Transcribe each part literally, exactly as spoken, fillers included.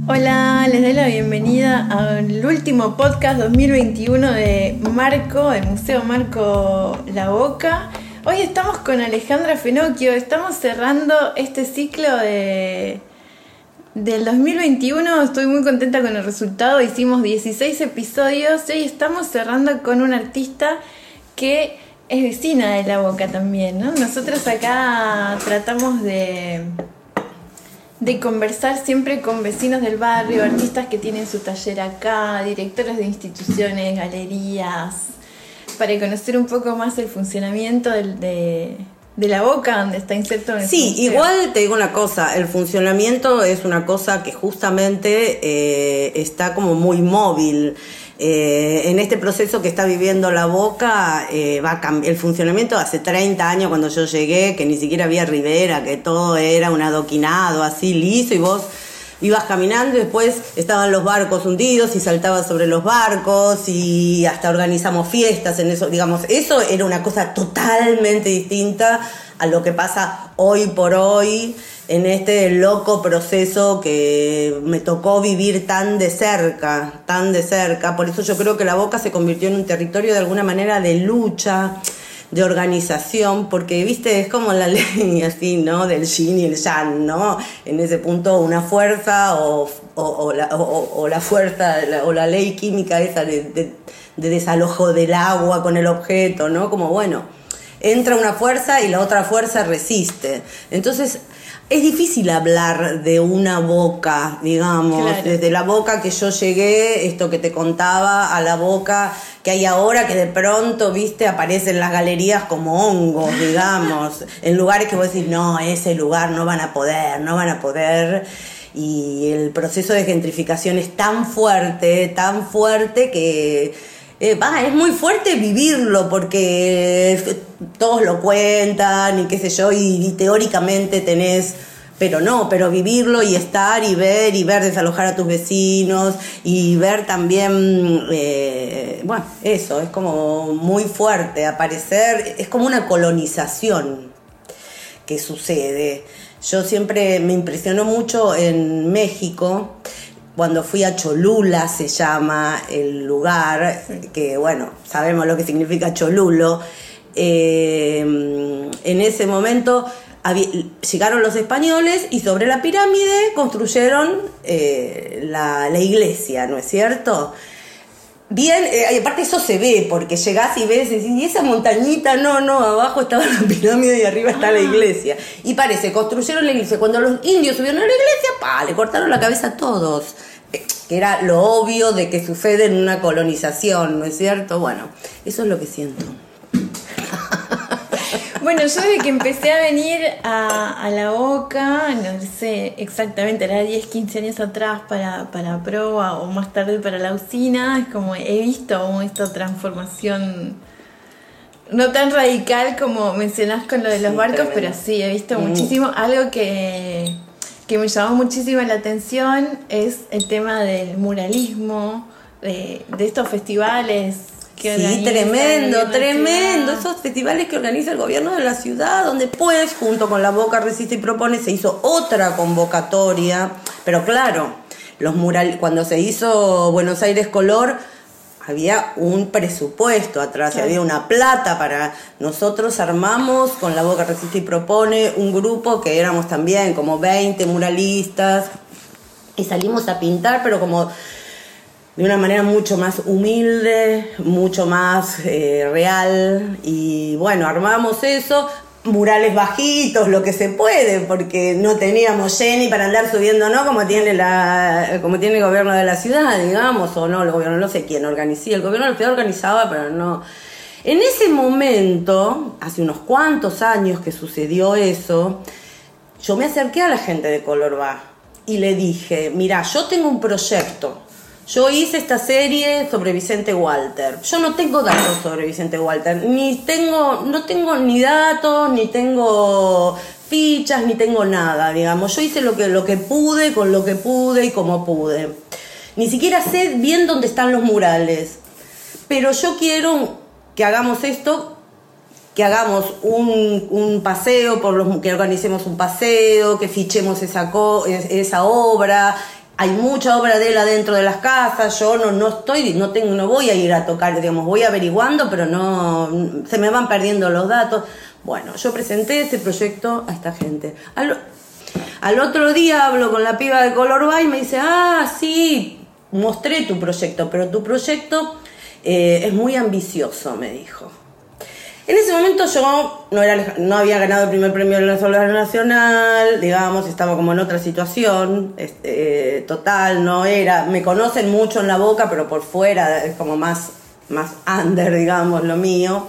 Hola, les doy la bienvenida al último podcast dos mil veintiuno de Marco, del Museo Marco La Boca. Hoy estamos con Alejandra Fenocchio, estamos cerrando este ciclo de, del dos mil veintiuno, estoy muy contenta con el resultado, hicimos dieciséis episodios y hoy estamos cerrando con una artista que es vecina de La Boca también, ¿no? Nosotros acá tratamos de... de conversar siempre con vecinos del barrio, artistas que tienen su taller acá, directores de instituciones, galerías, para conocer un poco más el funcionamiento del, de, de La Boca, donde está inserto en el Sí, museo. Igual te digo una cosa, el funcionamiento es una cosa que justamente eh, está como muy móvil. Eh, en este proceso que está viviendo La Boca, eh, va a cambiar el funcionamiento. Hace treinta años cuando yo llegué, que ni siquiera había ribera, que todo era un adoquinado así liso y vos ibas caminando y después estaban los barcos hundidos y saltabas sobre los barcos y hasta organizamos fiestas en eso, digamos, eso era una cosa totalmente distinta a lo que pasa hoy por hoy en este loco proceso que me tocó vivir tan de cerca, tan de cerca. Por eso yo creo que La Boca se convirtió en un territorio de alguna manera de lucha, de organización, porque, viste, es como la ley así, ¿no? Del yin y el yang, ¿no? En ese punto una fuerza o, o, o, la, o, o la fuerza la, o la ley química esa de, de, de desalojo del agua con el objeto, ¿no? Como, bueno, entra una fuerza y la otra fuerza resiste. Entonces es difícil hablar de una Boca, digamos, claro. Desde la Boca que yo llegué, esto que te contaba, a la Boca que hay ahora, que de pronto, viste, aparecen las galerías como hongos, digamos, en lugares que vos decís, no, ese lugar no van a poder, no van a poder. Y el proceso de gentrificación es tan fuerte, tan fuerte que... Eh, va, es muy fuerte vivirlo porque todos lo cuentan y qué sé yo, y, y teóricamente tenés, pero no, pero vivirlo y estar y ver y ver desalojar a tus vecinos y ver también, eh, bueno, eso, es como muy fuerte aparecer, es como una colonización que sucede. Yo siempre me impresionó mucho en México, cuando fui a Cholula, se llama el lugar, que bueno, sabemos lo que significa Cholulo. Eh, en ese momento había, llegaron los españoles y sobre la pirámide construyeron eh, la, la iglesia, ¿no es cierto? Bien, eh, aparte eso se ve, porque llegás y ves y decís, ¿y esa montañita? No, no, abajo estaba la pirámide y arriba está ah. la iglesia. Y parece, construyeron la iglesia. Cuando los indios subieron a la iglesia, ¡pa!, le cortaron la cabeza a todos. Eh, que era lo obvio de que sucede en una colonización, ¿no es cierto? Bueno, eso es lo que siento. Bueno, yo desde que empecé a venir a, a La Boca, no sé exactamente, era diez, quince años atrás para, para Proa o más tarde para La Usina, es como he visto como esta transformación no tan radical como mencionás con lo de los sí, barcos, tremendo. Pero sí, he visto mm. muchísimo. Algo que, que me llamó muchísimo la atención es el tema del muralismo, de, de estos festivales. Sí, tremendo, tremendo. Esos festivales que organiza el gobierno de la ciudad, donde pues, junto con La Boca Resiste y Propone, se hizo otra convocatoria. Pero claro, los mural, cuando se hizo Buenos Aires Color, había un presupuesto atrás, claro. Había una plata para... Nosotros armamos con La Boca Resiste y Propone un grupo que éramos también como veinte muralistas y salimos a pintar, pero como... de una manera mucho más humilde, mucho más eh, real. Y bueno, armamos eso, murales bajitos, lo que se puede, porque no teníamos Jenny para andar subiendo, ¿no? Como tiene la, como tiene el gobierno de la ciudad, digamos, o no, el gobierno, no sé quién organizaba, el gobierno de la ciudad organizaba, pero no. En ese momento, hace unos cuantos años que sucedió eso, yo me acerqué a la gente de Color Va y le dije, mira, yo tengo un proyecto. Yo hice esta serie sobre Vicente Walter. Yo no tengo datos sobre Vicente Walter. Ni tengo, no tengo ni datos, ni tengo fichas, ni tengo nada, digamos. Yo hice lo que, lo que pude, con lo que pude y como pude. Ni siquiera sé bien dónde están los murales. Pero yo quiero que hagamos esto, que hagamos un, un paseo, por los, que organicemos un paseo, que fichemos esa, co, esa obra, hay mucha obra de él adentro de las casas, yo no, no estoy, no tengo, no voy a ir a tocar, digamos, voy averiguando, pero no, se me van perdiendo los datos. Bueno, yo presenté ese proyecto a esta gente. Al, al otro día hablo con la piba de Color By y me dice, ah, sí, mostré tu proyecto, pero tu proyecto eh, es muy ambicioso, me dijo. En ese momento yo no, era, no había ganado el primer premio de la Soledad Nacional, digamos, estaba como en otra situación, este, eh, total, no era, me conocen mucho en La Boca, pero por fuera es como más, más under, digamos, lo mío.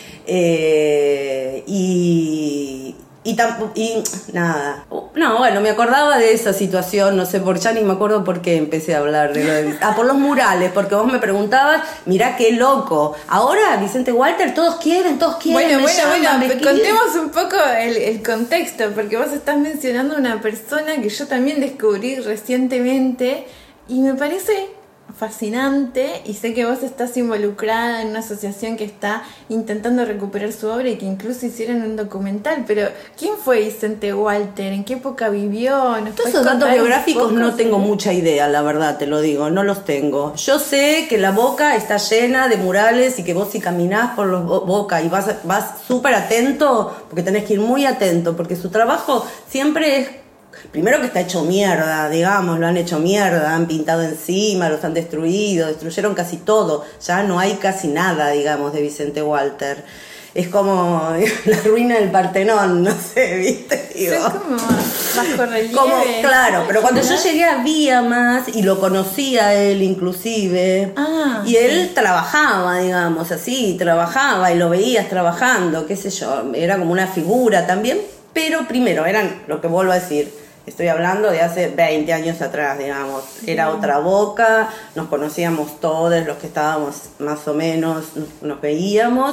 Eh, y, y, tampoco, y nada, no, bueno, me acordaba de esa situación, no sé, por ya ni me acuerdo por qué empecé a hablar de lo de... Ah, por los murales, porque vos me preguntabas, mirá qué loco, ahora Vicente Walter, todos quieren, todos quieren, bueno, me bueno, llaman, bueno, me contemos un poco el, el contexto, porque vos estás mencionando una persona que yo también descubrí recientemente y me parece fascinante, y sé que vos estás involucrada en una asociación que está intentando recuperar su obra y que incluso hicieron un documental, pero ¿quién fue Vicente Walter? ¿En qué época vivió? Todos esos datos biográficos no tengo mucha idea, la verdad, te lo digo, no los tengo. Yo sé que La Boca está llena de murales y que vos si caminás por los Boca y vas vas súper atento, porque tenés que ir muy atento, porque su trabajo siempre es, primero que está hecho mierda, digamos, lo han hecho mierda, han pintado encima, los han destruido, destruyeron casi todo, ya no hay casi nada, digamos, de Vicente Walter. Es como la ruina del Partenón, no sé, ¿viste? Digo, es como bajo relieve. Como, claro, pero cuando yo llegué había más, y lo conocía él inclusive, ah, y él trabajaba, digamos, así, trabajaba, y lo veías trabajando, qué sé yo, era como una figura también, pero primero, eran, lo que vuelvo a decir, estoy hablando de hace veinte años atrás, digamos. Era otra Boca, nos conocíamos todos, los que estábamos más o menos, nos, nos veíamos.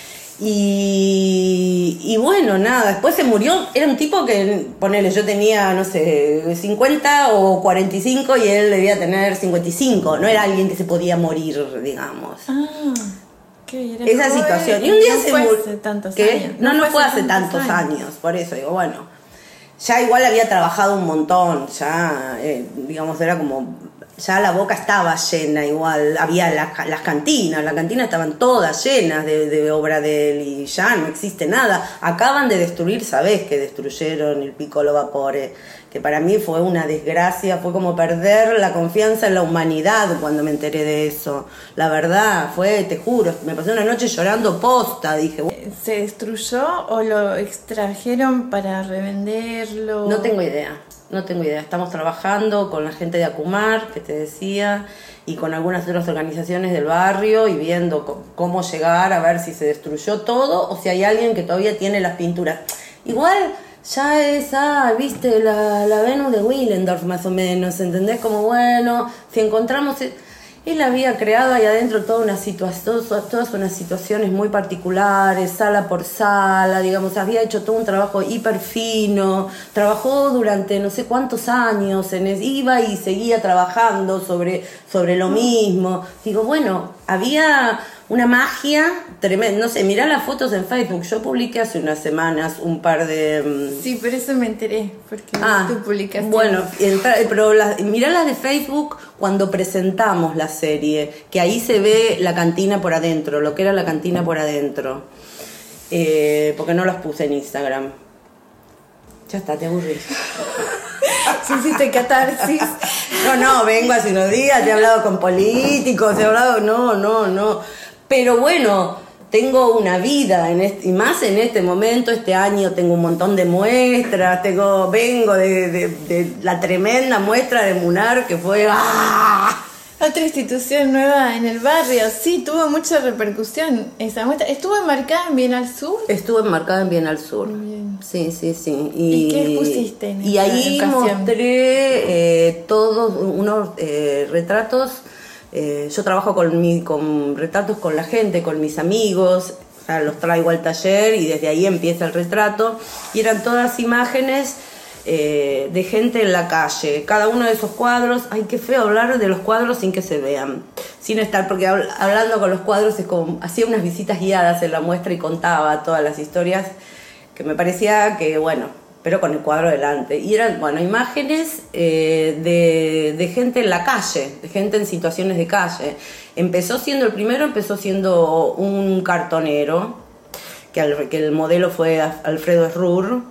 Y, y bueno, nada, después se murió. Era un tipo que, ponele, yo tenía, no sé, cincuenta o cuarenta y cinco y él debía tener cincuenta y cinco. No era alguien que se podía morir, digamos. Ah. Era esa joven, situación. Y un día no se murió. ¿Qué? No, no, no fue hace tantos, tantos años. años. Por eso digo, bueno, ya igual había trabajado un montón, ya, eh, digamos, era como, ya La Boca estaba llena igual, había la, las cantinas, las cantinas estaban todas llenas de, de obra de él y ya no existe nada. Acaban de destruir, ¿sabés? Que destruyeron el Piccolo Vapore, que para mí fue una desgracia, fue como perder la confianza en la humanidad cuando me enteré de eso. La verdad, fue, te juro, me pasé una noche llorando posta, dije. ¿Se destruyó o lo extrajeron para revenderlo? No tengo idea, no tengo idea. Estamos trabajando con la gente de Acumar, que te decía, y con algunas otras organizaciones del barrio y viendo cómo llegar a ver si se destruyó todo o si hay alguien que todavía tiene las pinturas. Igual... ya es, ah, viste, la, la Venus de Willendorf más o menos, ¿entendés? Como bueno, si encontramos... Él había creado ahí adentro toda una situación, todas unas situaciones muy particulares, sala por sala, digamos, había hecho todo un trabajo hiper fino, trabajó durante no sé cuántos años, en es, iba y seguía trabajando sobre, sobre lo mismo. Digo, bueno, había una magia tremenda, no sé, mirá las fotos en Facebook, yo publiqué hace unas semanas un par de... Sí, por eso me enteré, porque ah, tú publicaste. Bueno, entra, pero las, mirá las de Facebook cuando presentamos la serie, que ahí se ve la cantina por adentro, lo que era la cantina por adentro, eh, porque no las puse en Instagram. Ya está, te aburrí. Sí, hiciste catarsis. No, no, vengo hace unos días, he hablado con políticos, he hablado, no, no, no. Pero bueno, tengo una vida, en este, y más en este momento, este año tengo un montón de muestras, tengo, vengo de, de, de la tremenda muestra de Munar que fue... ¡ah! Otra institución nueva en el barrio, sí, tuvo mucha repercusión esa muestra. ¿Estuvo enmarcada en Bienal Sur? Estuvo enmarcada en Bienal Sur. Bien. Sí, sí, sí. ¿Y, ¿Y qué pusiste en Y ahí ocasión? mostré eh, todos unos eh, retratos. Eh, yo trabajo con, mi, con retratos con la gente, con mis amigos, o sea, los traigo al taller y desde ahí empieza el retrato. Y eran todas imágenes eh, de gente en la calle. Cada uno de esos cuadros, ay, qué feo hablar de los cuadros sin que se vean, sin estar, porque habl- hablando con los cuadros es como, hacía unas visitas guiadas en la muestra y contaba todas las historias, que me parecía que, bueno, pero con el cuadro delante. Y eran, bueno, imágenes eh, de, de gente en la calle, de gente en situaciones de calle. Empezó siendo, el primero empezó siendo un cartonero, que, al, que el modelo fue Alfredo Esrur,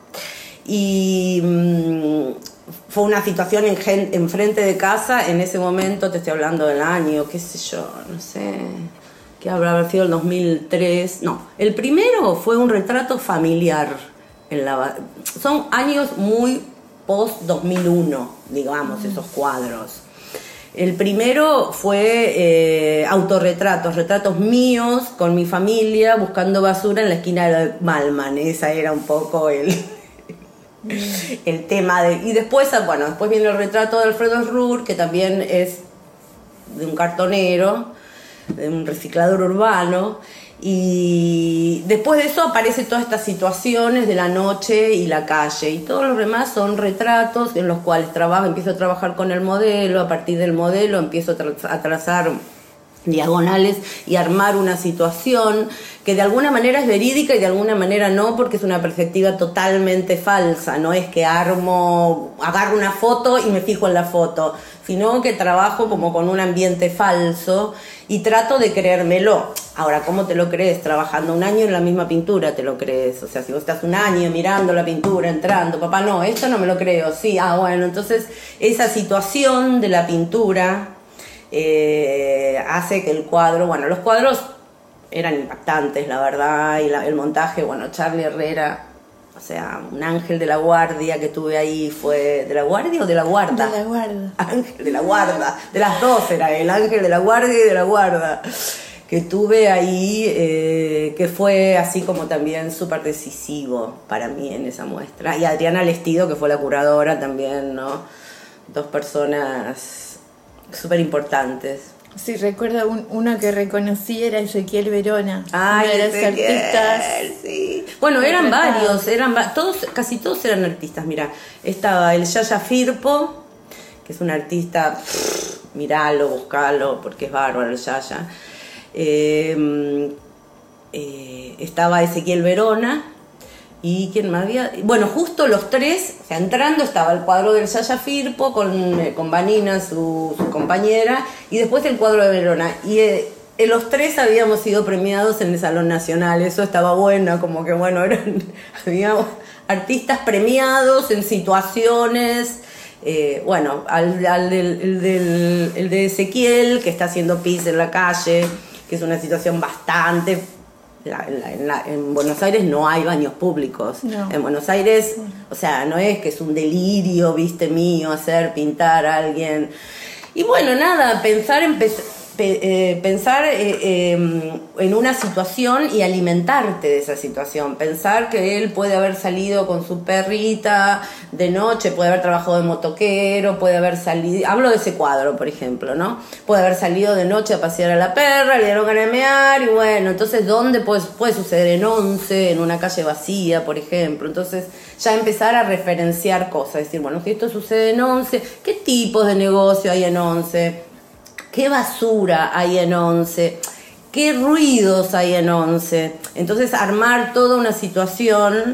y mmm, fue una situación en, en frente de casa, en ese momento, te estoy hablando del año, qué sé yo, no sé, que habrá sido el dos mil tres, no, el primero fue un retrato familiar. En la, son años muy post dos mil uno, digamos, esos cuadros. El primero fue eh, autorretratos, retratos míos con mi familia buscando basura en la esquina de Malman. Esa era un poco el, el tema. De, y después, bueno, después viene el retrato de Alfredo Esrur, que también es de un cartonero, de un reciclador urbano. Y después de eso aparecen todas estas situaciones de la noche y la calle, y todos los demás son retratos en los cuales trabajo, empiezo a trabajar con el modelo, a partir del modelo empiezo a, tra- a trazar diagonales y armar una situación que de alguna manera es verídica y de alguna manera no, porque es una perspectiva totalmente falsa. No es que armo, agarro una foto y me fijo en la foto, sino que trabajo como con un ambiente falso y trato de creérmelo. Ahora, ¿cómo te lo crees? Trabajando un año en la misma pintura te lo crees. O sea, si vos estás un año mirando la pintura, entrando, papá, no, esto no me lo creo. Sí, ah, bueno, entonces esa situación de la pintura eh, hace que el cuadro, bueno, los cuadros eran impactantes, la verdad, y la, el montaje, bueno, Charlie Herrera, o sea, un ángel de la guardia que tuve ahí fue... ¿De la guardia o de la guarda? De la guarda. Ángel de la guarda, de las dos era el ángel de la guardia y de la guarda que tuve ahí, eh, que fue así como también súper decisivo para mí en esa muestra. Y Adriana Lestido, que fue la curadora también, ¿no? Dos personas súper importantes. Sí, recuerdo un, uno que reconocí era Ezequiel Verona. Ay, uno de los Ezequiel, artistas. Sí. Bueno, eran varios, eran va- todos, casi todos eran artistas. Mira, estaba el Yaya Firpo, que es un artista, pff, miralo, buscalo, porque es bárbaro el Yaya. Eh, eh, estaba Ezequiel Verona. ¿Y quién más había? Bueno, justo los tres, o sea, entrando estaba el cuadro del Yaya Firpo con, eh, con Vanina, su, su compañera, y después el cuadro de Verona. Y eh, eh, los tres habíamos sido premiados en el Salón Nacional, eso estaba bueno, como que bueno, eran había artistas premiados en situaciones. Eh, bueno, al, al del, el, del, el de Ezequiel, que está haciendo pis en la calle, que es una situación bastante... La, la, en, la, en Buenos Aires no hay baños públicos. No. En Buenos Aires, o sea, no es que es un delirio, viste, mío, hacer pintar a alguien. Y bueno, nada, pensar en, pe, eh, pensar eh, eh, en una situación y alimentarte de esa situación. Pensar que él puede haber salido con su perrita de noche, puede haber trabajado de motoquero, puede haber salido... Hablo de ese cuadro, por ejemplo, ¿no? Puede haber salido de noche a pasear a la perra, le dieron ganas de mear, y bueno, entonces, ¿dónde puede, puede suceder? En Once, en una calle vacía, por ejemplo. Entonces, ya empezar a referenciar cosas. Decir, bueno, si esto sucede en Once, ¿qué tipos de negocio hay en Once? ¿Qué basura hay en Once? ¿Qué ruidos hay en Once? Entonces, armar toda una situación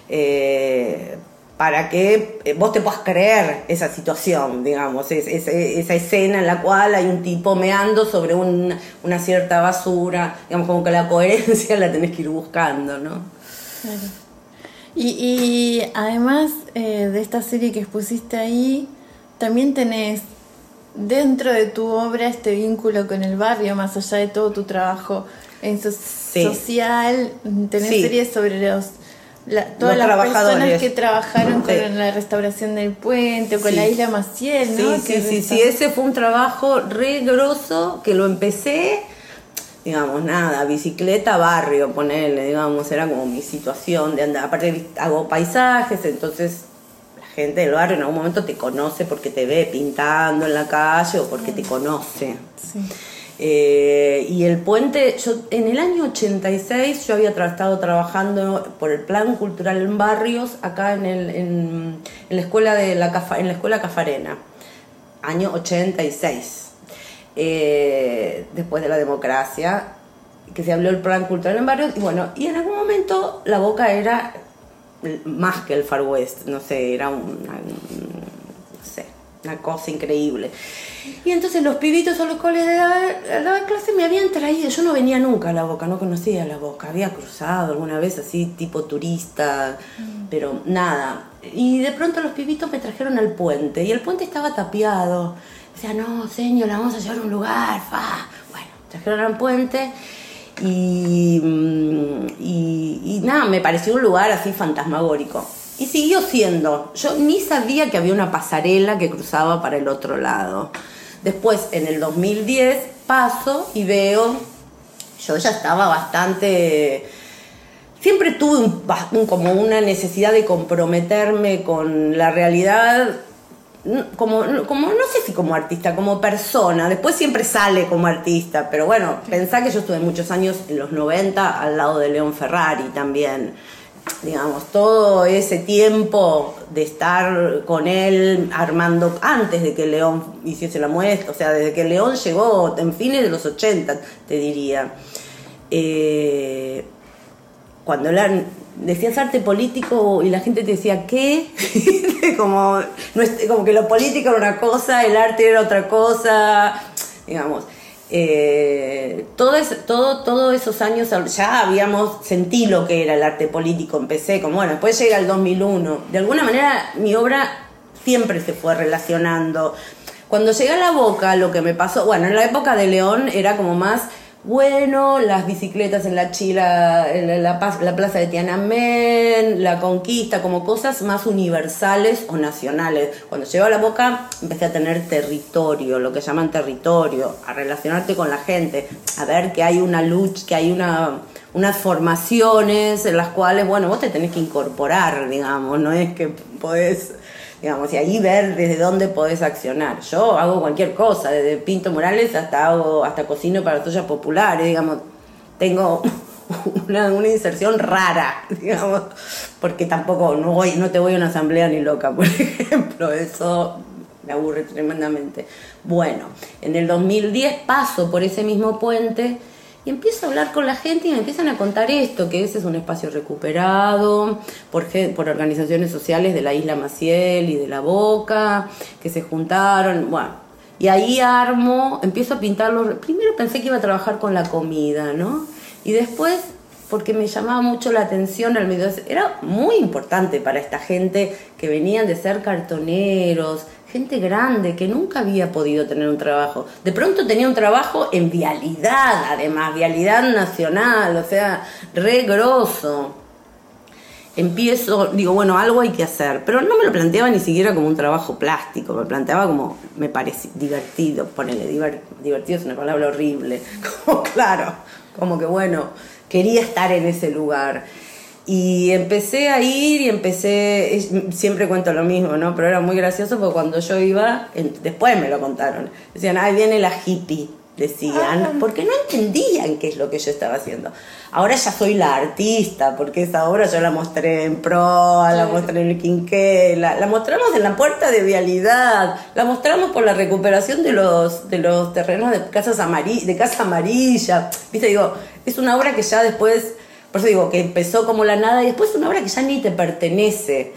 eh, para que vos te puedas creer esa situación, digamos, es, es, esa escena en la cual hay un tipo meando sobre un, una cierta basura, digamos, como que la coherencia la tenés que ir buscando, ¿no? Claro. Y, y además eh, de esta serie que expusiste ahí, también tenés dentro de tu obra este vínculo con el barrio, más allá de todo tu trabajo en so- sí. social, tenés sí. series sobre los la, todas los las personas trabajadores que trabajaron sí. con la restauración del puente o con sí. la isla Maciel, ¿no? Sí, que sí, sí, sí, ese fue un trabajo re grosso que lo empecé, digamos, nada, bicicleta, barrio, ponele, digamos, era como mi situación de andar, aparte hago paisajes, entonces gente del barrio en algún momento te conoce porque te ve pintando en la calle o porque te conoce. Sí. Eh, y el puente, yo en el año ochenta y seis yo había tra- estado trabajando por el Plan Cultural en Barrios acá en, el, en, en, la, escuela de la, Cafa, en la escuela Cafarena, año ochenta y seis. Eh, después de la democracia, que se habló del Plan Cultural en Barrios, y bueno, y en algún momento La Boca era más que el Far West, no sé, era una, no sé, una cosa increíble. Y entonces los pibitos a los cuales daba clase me habían traído, yo no venía nunca a La Boca, no conocía La Boca, había cruzado alguna vez así tipo turista, mm. pero nada. Y de pronto los pibitos me trajeron al puente, y el puente estaba tapiado. Decía, no, señor, la vamos a llevar a un lugar, fa. Bueno, trajeron al puente y, y, y nada, me pareció un lugar así fantasmagórico. Y siguió siendo. Yo ni sabía que había una pasarela que cruzaba para el otro lado. Después, en el dos mil diez, paso y veo, yo ya estaba bastante... Siempre tuve un, un, como una necesidad de comprometerme con la realidad, como, como, no sé si como artista, como persona. Después siempre sale como artista, pero bueno, pensá que yo estuve muchos años en los noventa al lado de León Ferrari también. Digamos, todo ese tiempo de estar con él armando, antes de que León hiciese la muestra, o sea, desde que León llegó en fines de los ochenta, te diría. Eh, cuando la, decías arte político y la gente te decía, ¿qué? como, no es, como que lo político era una cosa, el arte era otra cosa, digamos. Eh, todo es, todo, todos esos años ya habíamos sentí lo que era el arte político. Empecé como, bueno, después llega el dos mil uno. De alguna manera mi obra siempre se fue relacionando. Cuando llegué a La Boca, lo que me pasó, bueno, en la época de León era como más, bueno, las bicicletas en la Chila, en la, la, la plaza de Tiananmen, la conquista, como cosas más universales o nacionales. Cuando llego a La Boca empecé a tener territorio, lo que llaman territorio, a relacionarte con la gente, a ver que hay una lucha, que hay una, unas formaciones en las cuales, bueno, vos te tenés que incorporar, digamos, no es que podés... Digamos, y ahí ver desde dónde podés accionar. Yo hago cualquier cosa, desde pinto murales hasta hago hasta cocino para las ollas populares, digamos. Tengo una, una inserción rara, digamos, porque tampoco no voy, no te voy a una asamblea ni loca, por ejemplo, eso me aburre tremendamente. Bueno, en el dos mil diez paso por ese mismo puente y empiezo a hablar con la gente y me empiezan a contar esto, que ese es un espacio recuperado por, por organizaciones sociales de la Isla Maciel y de La Boca, que se juntaron, bueno, y ahí armo, empiezo a pintarlo. Primero pensé que iba a trabajar con la comida, ¿no? Y después, porque me llamaba mucho la atención el medio, era muy importante para esta gente que venían de ser cartoneros, gente grande que nunca había podido tener un trabajo. De pronto tenía un trabajo en vialidad, además, vialidad nacional, o sea, re grosso. Empiezo, digo, bueno, algo hay que hacer, pero no me lo planteaba ni siquiera como un trabajo plástico, me planteaba como, me parece divertido, ponele, diver, divertido es una palabra horrible, como claro, como que bueno, quería estar en ese lugar. Y empecé a ir y empecé, siempre cuento lo mismo, ¿no? Pero era muy gracioso porque cuando yo iba, después me lo contaron, decían, ahí viene la hippie, decían, ah. porque no entendían qué es lo que yo estaba haciendo. Ahora ya soy la artista, porque esa obra yo la mostré en Proa, sí. La mostré en el Quinqué, la, la mostramos en la puerta de vialidad, la mostramos por la recuperación de los, de los terrenos de, casas amari- de Casa Amarilla, ¿viste? Digo, es una obra que ya después... Por eso digo que empezó como la nada y después es una obra que ya ni te pertenece,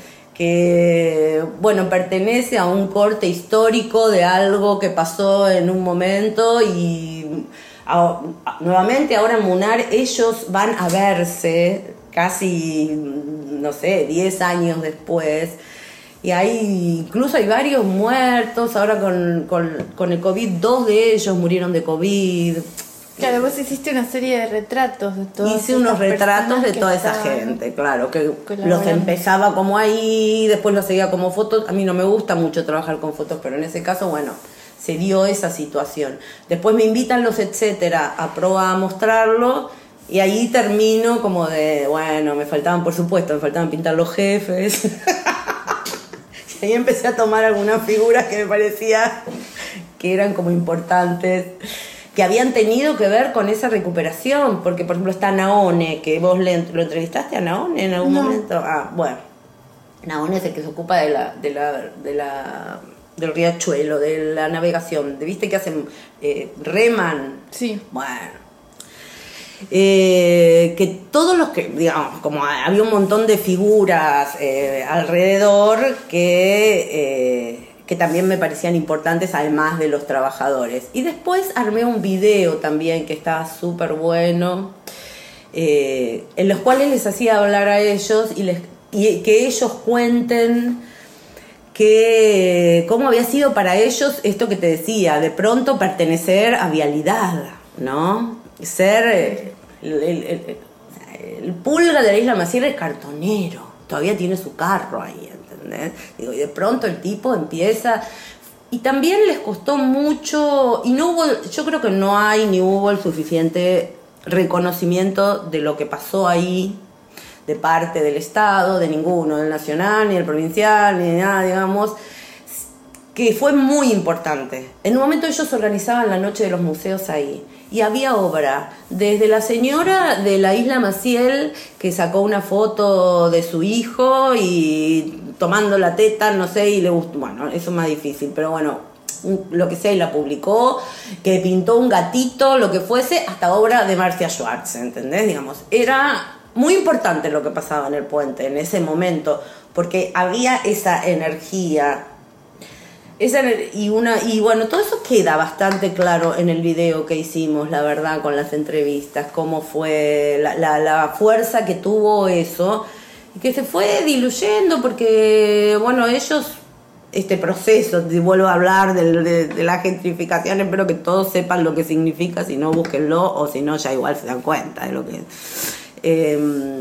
que, bueno, pertenece a un corte histórico de algo que pasó en un momento y a, a, nuevamente ahora en Munar ellos van a verse casi, no sé, diez años después y hay, incluso hay varios muertos, ahora con, con, con el COVID, dos de ellos murieron de COVID. Claro, vos hiciste una serie de retratos de todos. Hice unos retratos de toda esa gente, claro, que los empezaba como ahí, después los seguía como fotos. A mí no me gusta mucho trabajar con fotos, pero en ese caso, bueno, se dio esa situación. Después me invitan los etcétera a Proa a mostrarlo y ahí termino como de, bueno, me faltaban, por supuesto, me faltaban pintar los jefes. Y ahí empecé a tomar algunas figuras que me parecía que eran como importantes, que habían tenido que ver con esa recuperación, porque por ejemplo está Naone, que vos le, lo entrevistaste a Naone en algún no. momento. Ah, bueno, Naone es el que se ocupa de la, de la, de la, del riachuelo, de la navegación, ¿viste que hacen eh, reman? Sí. Bueno, eh, que todos los que, digamos, como había un montón de figuras eh, alrededor que, eh, que también me parecían importantes, además de los trabajadores. Y después armé un video también que estaba súper bueno, eh, en los cuales les hacía hablar a ellos y, les, y que ellos cuenten que cómo había sido para ellos esto que te decía, de pronto pertenecer a Vialidad, ¿no? Ser el, el, el, el pulga de la Isla Maciel, el cartonero, todavía tiene su carro ahí, ¿entendés? Digo, y de pronto el tipo empieza, y también les costó mucho, y no hubo, yo creo que no hay ni hubo el suficiente reconocimiento de lo que pasó ahí, de parte del Estado, de ninguno, del nacional, ni del provincial, ni de nada, digamos, que fue muy importante. En un momento ellos organizaban la noche de los museos ahí, y había obra, desde la señora de la Isla Maciel, que sacó una foto de su hijo y tomando la teta, no sé, y le gustó, bueno, eso es más difícil, pero bueno, lo que sea, y la publicó, que pintó un gatito, lo que fuese, hasta obra de Marcia Schwartz, ¿entendés? Digamos, era muy importante lo que pasaba en el puente en ese momento, porque había esa energía, esa y una y bueno, todo eso queda bastante claro en el video que hicimos, la verdad, con las entrevistas, cómo fue la, la, la fuerza que tuvo eso, y que se fue diluyendo, porque bueno, ellos, este proceso, si vuelvo a hablar de, de, de la gentrificación, espero que todos sepan lo que significa, si no búsquenlo, o si no ya igual se dan cuenta de lo que es. Eh,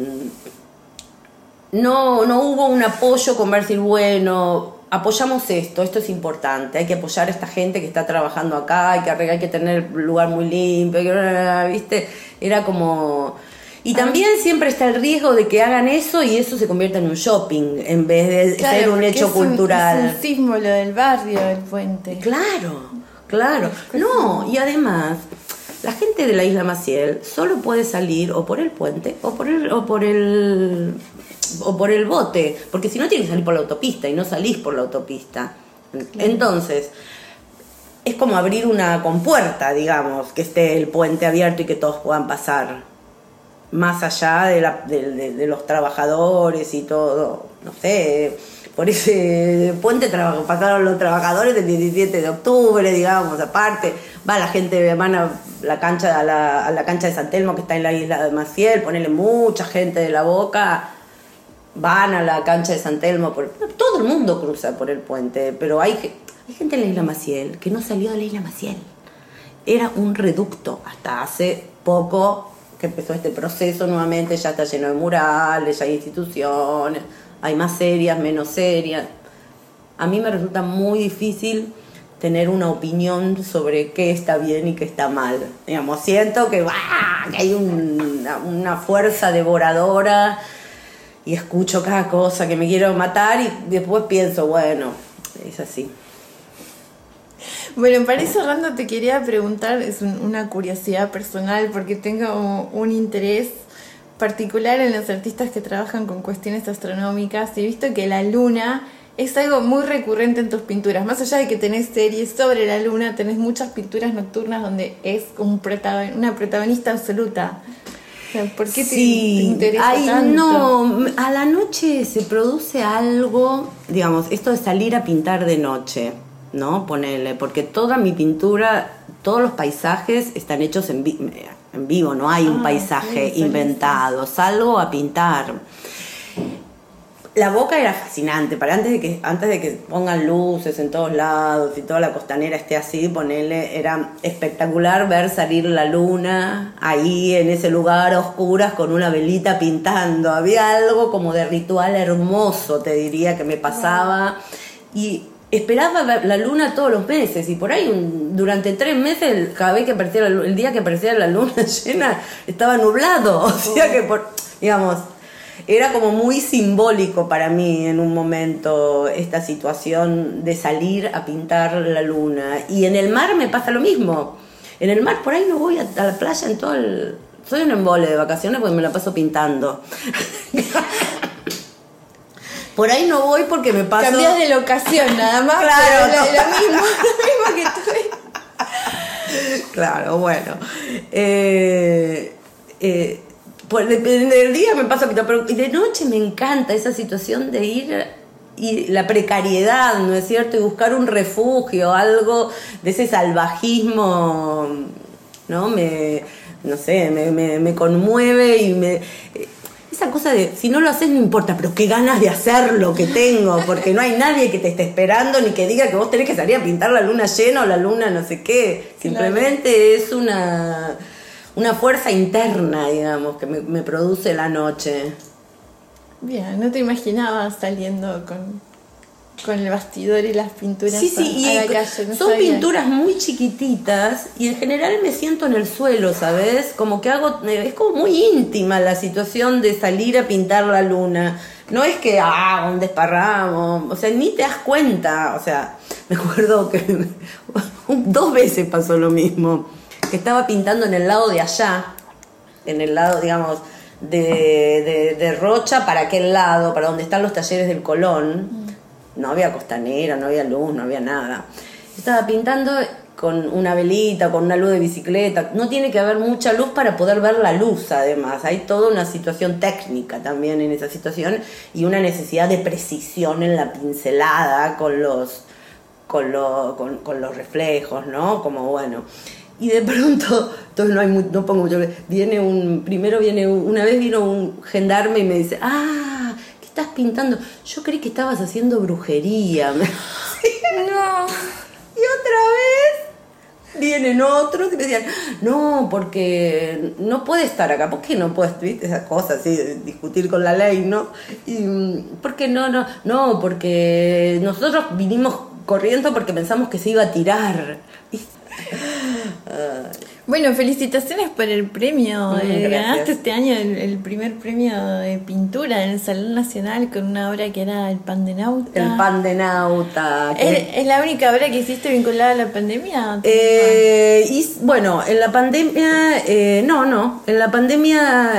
no, no hubo un apoyo con decir, bueno, apoyamos esto, esto es importante, hay que apoyar a esta gente que está trabajando acá, hay que, hay que tener un lugar muy limpio, ¿viste? Era como... Y también siempre está el riesgo de que hagan eso y eso se convierta en un shopping en vez de claro, ser un hecho es cultural. Un, es un símbolo del barrio, el puente. Claro, claro. No, y además... La gente de la Isla Maciel solo puede salir o por el puente o por el o por el o por el bote, porque si no tienes que salir por la autopista y no salís por la autopista. Entonces, es como abrir una compuerta, digamos, que esté el puente abierto y que todos puedan pasar. Más allá de, la, de, de, de los trabajadores y todo, no sé, por ese puente traba, pasaron los trabajadores del diecisiete de octubre, digamos, aparte, va la gente, van a la cancha, a la, a la cancha de San Telmo que está en la Isla de Maciel, ponele mucha gente de La Boca, van a la cancha de San Telmo, por, todo el mundo cruza por el puente, pero hay, hay gente en la Isla Maciel que no salió de la Isla Maciel, era un reducto hasta hace poco que empezó este proceso nuevamente, ya está lleno de murales, ya hay instituciones, hay más serias, menos serias. A mí me resulta muy difícil tener una opinión sobre qué está bien y qué está mal. Digamos, siento que, ¡bah! Que hay un, una, una fuerza devoradora y escucho cada cosa que me quiero matar y después pienso, bueno, es así. Bueno, para ir cerrando te quería preguntar, es un, una curiosidad personal, porque tengo un interés particular en los artistas que trabajan con cuestiones astronómicas y he visto que la luna es algo muy recurrente en tus pinturas. Más allá de que tenés series sobre la luna, tenés muchas pinturas nocturnas donde es un protagon- una protagonista absoluta. O sea, ¿por qué te, sí, te interesa ay, tanto? No, a la noche se produce algo, digamos, esto de salir a pintar de noche, ¿no? Ponele, porque toda mi pintura, todos los paisajes están hechos en, vi- en vivo, no hay un ah, paisaje sí, inventado, salgo a pintar. La Boca era fascinante, para antes de que antes de que pongan luces en todos lados y toda la costanera esté así, ponele, era espectacular ver salir la luna ahí en ese lugar a oscuras con una velita pintando. Había algo como de ritual hermoso, te diría, que me pasaba. Y esperaba ver la luna todos los meses y por ahí un, durante tres meses cada vez que aparecía la luna, el día que aparecía la luna llena estaba nublado, o sea que por, digamos, era como muy simbólico para mí en un momento esta situación de salir a pintar la luna. Y en el mar me pasa lo mismo. En el mar por ahí no voy a, a la playa en todo el... Soy un embole de vacaciones porque me la paso pintando. Por ahí no voy porque me paso... Cambias de locación nada más. Claro, pero no. lo, lo mismo, lo mismo que tú. Claro, bueno. Eh... Eh, pues depende del día me paso a pintar, pero de noche me encanta esa situación de ir y la precariedad, ¿no es cierto? Y buscar un refugio, algo de ese salvajismo, ¿no? Me, no sé, me, me, me conmueve y me... Esa cosa de, si no lo haces no importa, pero qué ganas de hacerlo que tengo, porque no hay nadie que te esté esperando ni que diga que vos tenés que salir a pintar la luna llena o la luna no sé qué. Simplemente claro. Es una, una fuerza interna, digamos, que me, me produce la noche. Bien, no te imaginabas saliendo con, con el bastidor y las pinturas sí, sí, a, a la calle. No son sabía. Pinturas muy chiquititas y en general me siento en el suelo, ¿sabes? Como que hago, es como muy íntima la situación de salir a pintar la luna. No es que, ah, un desparramo, o sea, ni te das cuenta. O sea, me acuerdo que dos veces pasó lo mismo, que estaba pintando en el lado de allá, en el lado, digamos... De, de, de Rocha para aquel lado, para donde están los talleres del Colón. Mm. No había costanera, no había luz, no había nada. Estaba pintando con una velita, con una luz de bicicleta. No tiene que haber mucha luz para poder ver la luz, además. Hay toda una situación técnica también en esa situación y una necesidad de precisión en la pincelada con los, con lo, con, con los reflejos, ¿no? Como bueno... Y de pronto, entonces no hay muy, no pongo mucho, viene un, primero viene un, una vez vino un gendarme y me dice, ah, ¿qué estás pintando? Yo creí que estabas haciendo brujería. No. Y otra vez vienen otros y me decían, no, porque no puede estar acá. ¿Por qué no puedes, viste, esas cosas así, de discutir con la ley, no? Y, ¿por qué no, no? No, porque nosotros vinimos corriendo porque pensamos que se iba a tirar. Bueno, felicitaciones por el premio. Mm, eh, ganaste este año el, el primer premio de pintura en el Salón Nacional con una obra que era El Pandenauta. El Pandenauta. ¿Es, ¿Es la única obra que hiciste vinculada a la pandemia? Eh, y, bueno, en la pandemia, eh, no, no. En la pandemia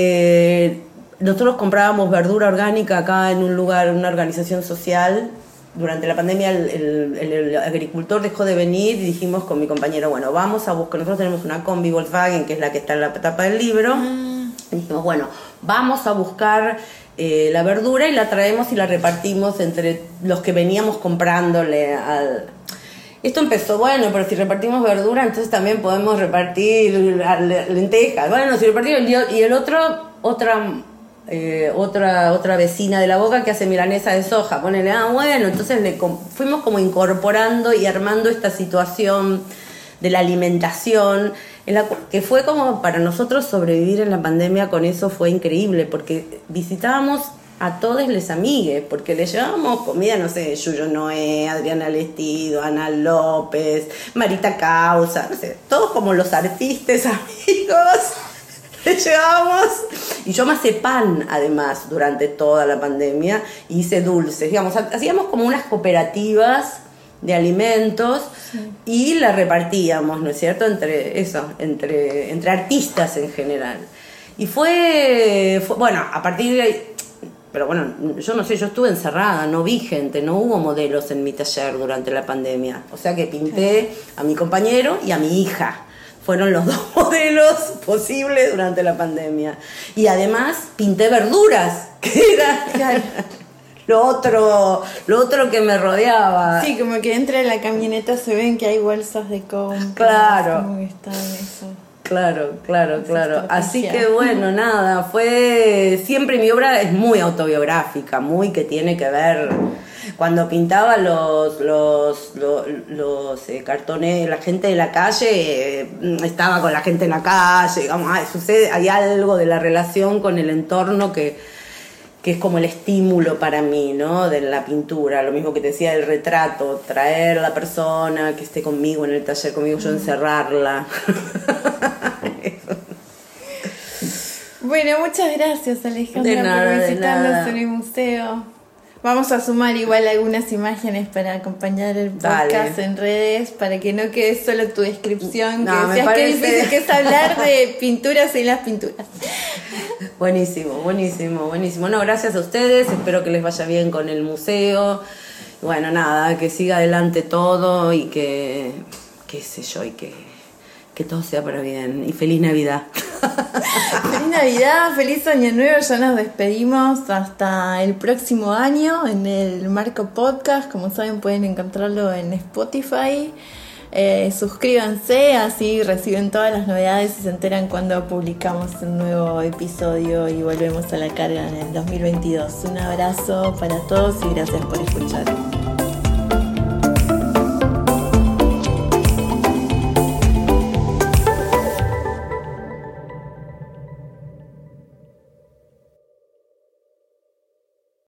eh, nosotros comprábamos verdura orgánica acá en un lugar, una organización social. Durante la pandemia el, el, el, el agricultor dejó de venir y dijimos con mi compañero, bueno, vamos a buscar, nosotros tenemos una combi Volkswagen que es la que está en la tapa del libro, mm. y dijimos, bueno, vamos a buscar eh, la verdura y la traemos y la repartimos entre los que veníamos comprándole al... Esto empezó, bueno, pero si repartimos verdura, entonces también podemos repartir lentejas, bueno, si repartimos, y el otro, otra... Eh, otra otra vecina de La Boca que hace milanesa de soja, ponele, ah, bueno, entonces le com- fuimos como incorporando y armando esta situación de la alimentación, en la cu- que fue como para nosotros sobrevivir en la pandemia. Con eso fue increíble, porque visitábamos a todos les amigues, porque le llevábamos comida, no sé, Yuyo Noé, Adriana Lestido, Ana López, Marita Causa, no sé, todos como los artistas amigos. Llevábamos, y yo me hice pan además durante toda la pandemia, hice dulces, digamos, hacíamos como unas cooperativas de alimentos, sí. Y la repartíamos, ¿no es cierto?, entre eso, entre, entre artistas en general. Y fue, fue, bueno, a partir de ahí, pero bueno, yo no sé, yo estuve encerrada, no vi gente, no hubo modelos en mi taller durante la pandemia, o sea que pinté a mi compañero y a mi hija. Fueron los dos modelos posibles durante la pandemia. Y además pinté verduras, que era claro. lo otro lo otro que me rodeaba. Sí, como que entra en la camioneta se ven que hay bolsas de compra. Claro. Como que está en eso. Claro, claro, claro. Así que bueno, nada, fue... Siempre mi obra es muy autobiográfica, muy que tiene que ver... Cuando pintaba los los los, los eh, cartones, la gente de la calle, eh, estaba con la gente en la calle, digamos, ah, sucede, hay algo de la relación con el entorno que, que es como el estímulo para mí, ¿no? De la pintura, lo mismo que te decía del retrato, traer a la persona que esté conmigo en el taller, conmigo, yo encerrarla. Bueno, muchas gracias, Alejandra, de nada, por visitarnos en el museo. Vamos a sumar igual algunas imágenes para acompañar el podcast. Dale. En redes, para que no quede solo tu descripción, no, que decías parece... que difícil que es hablar de pinturas y las pinturas. Buenísimo, buenísimo, buenísimo. No, gracias a ustedes, espero que les vaya bien con el museo. Bueno, nada, que siga adelante todo y que, qué sé yo, y que, que todo sea para bien. Y feliz Navidad. Feliz Navidad, feliz Año Nuevo, ya nos despedimos hasta el próximo año en el Marco Podcast. Como saben, pueden encontrarlo en Spotify. Eh, suscríbanse, así reciben todas las novedades y se enteran cuando publicamos un nuevo episodio y volvemos a la carga en el dos mil veintidós. Un abrazo para todos y gracias por escuchar.